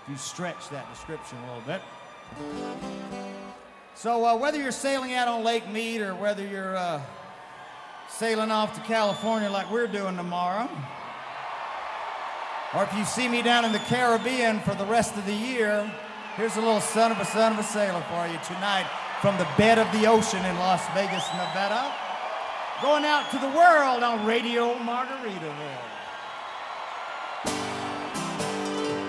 you stretch that description a little bit. So whether you're sailing out on Lake Mead or whether you're sailing off to California like we're doing tomorrow, or if you see me down in the Caribbean for the rest of the year, here's a little son of a sailor for you tonight from the bed of the ocean in Las Vegas, Nevada, going out to the world on Radio Margaritaville.